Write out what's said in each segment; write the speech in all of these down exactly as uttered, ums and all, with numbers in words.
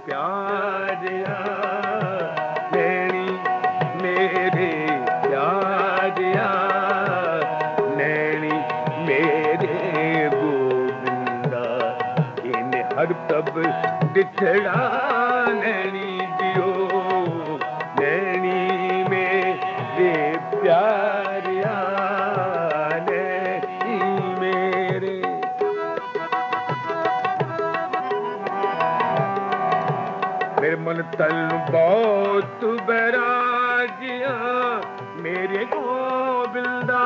प्यारिया नैनी मेरे प्यारिया नैनी मेरे गोविंदा इन्हें हर तब दिखड़ा नैनी दियो नैनी मेरे प्यारिया नैनी मेरे मेरे मन तल बहुत बैरागिया मेरे गोविंदा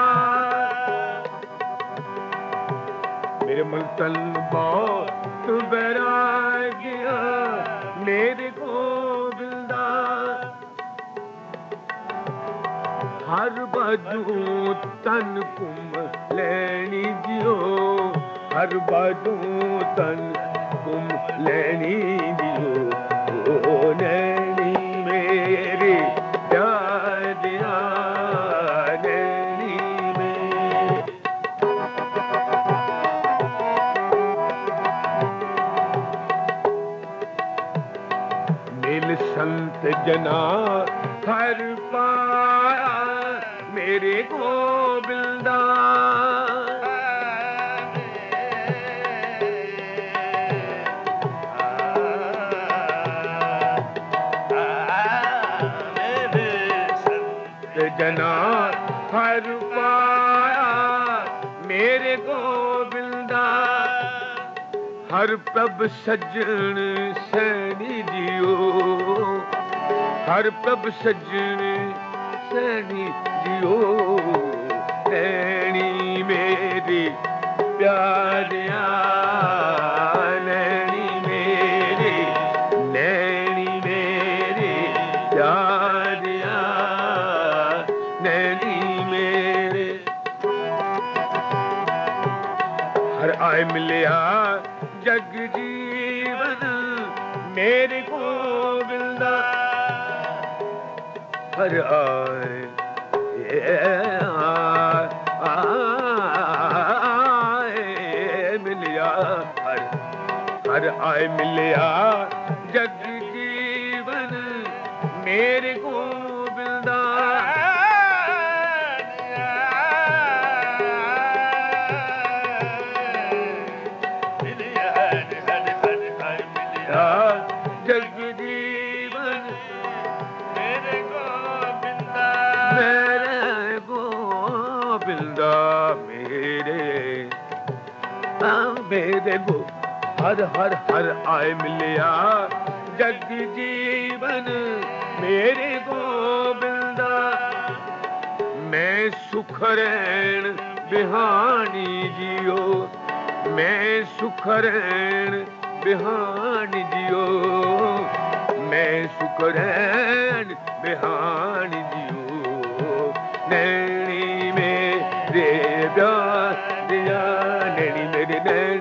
मेरे मन तल बहुत बैरागिया मेरे गोविंदा हर बाजू तन कुम लैनी जियो हर बाजू तन कुम लैनी जियो ओ नैनी मेरे प्यारिया नैनी मेरे मिल संत जना हर पाया मेरे गोविंदा जना हर पाया मेरे गोविंदा हर प्रभ सज्जन सैनी जियो हर प्रभ सज्जन सैनी जियो नैनी मेरी प्यारिया नैनी मेरी नैनी मेरी प्यारिया नैनी मेरे हर आए मिलिया जग जीवन मेरे गोविंदा हर आए आए मिलिया हर हर आए मिलिया जग जीवन मेरे गोविंदा जग जीवन मेरे गोविंदा मेरे गोविंदा मेरे मेरे गो हर हर हर आए मिलिया जग जीवन मेरे गोविंदा मैं सुख रैन बिहानी जियो मैं सुख रैन बिहानी जियो मैं सुख रैन बिहानी जियो नैनी मेरे प्यारिया नैनी मेरे नैनी